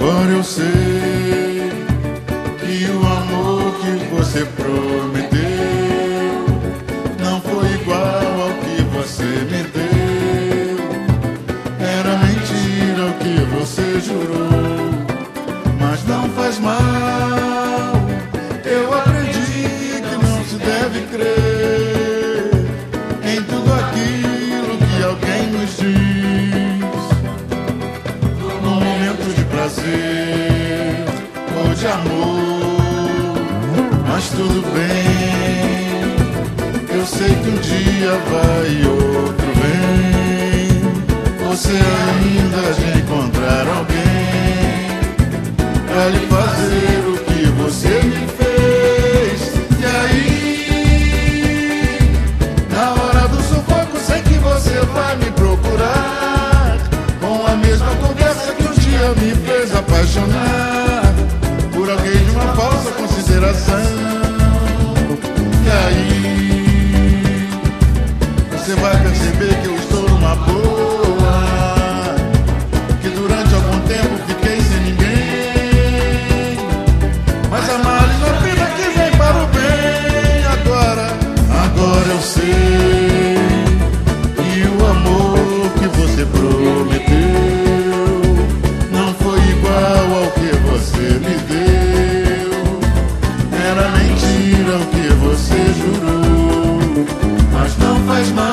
Agora eu sei que o amor que você prometeu não foi igual ao que você me deu. Era mentira o que você jurou, mas não faz mal. Eu aprendi que não se deve crer em tudo aquilo que alguém nos diz. No momento de prazer ou de amor, mas tudo bem. Eu sei que um dia vai e outro vem. Você ainda há de encontrar alguém pra lhe fazer o que você me fez. E aí, na hora do sufoco, sei que você vai me procurar com a mesma conversa que um dia me fez apaixonar por alguém de uma falsa consideração. E aí, você vai perceber que eu estou numa boa, que durante algum tempo fiquei sem ninguém, mas a males na vida que vem para o bem. Agora eu sei que o amor que você prometeu não foi igual ao que você me deu. Era mentira o que você jurou, mas não faz mal.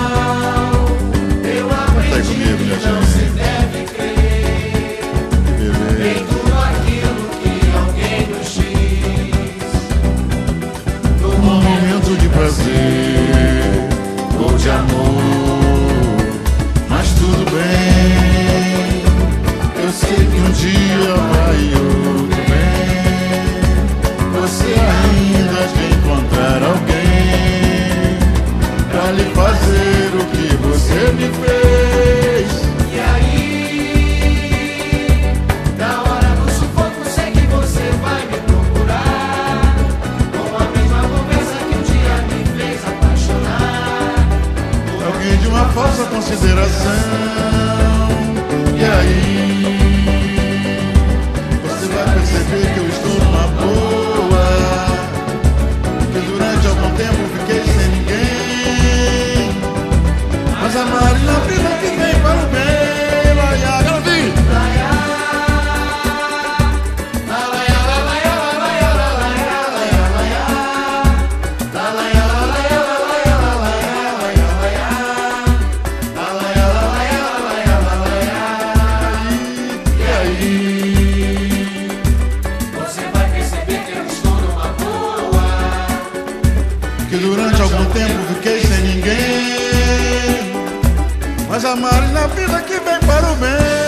Eu aprendi que não se deve crer em tudo aquilo que alguém nos diz. No momento de prazer ou de amor, mas tudo bem. Eu sei que um dia vai e outro vem. Você ainda há de encontrar alguém pra lhe fazer o que você me fez. E aí, na hora do sufoco, sei que você vai me procurar com a mesma conversa que um dia me fez apaixonar. Alguém de uma falsa consideração. E aí, você vai perceber que eu estou numa boa, que durante algum tempo fiquei sem ninguém, mas a Mari na vida que vem para o bem. Laia, Gabi! Que durante algum tempo fiquei sem ninguém, mas a Mari na vida que vem para o bem.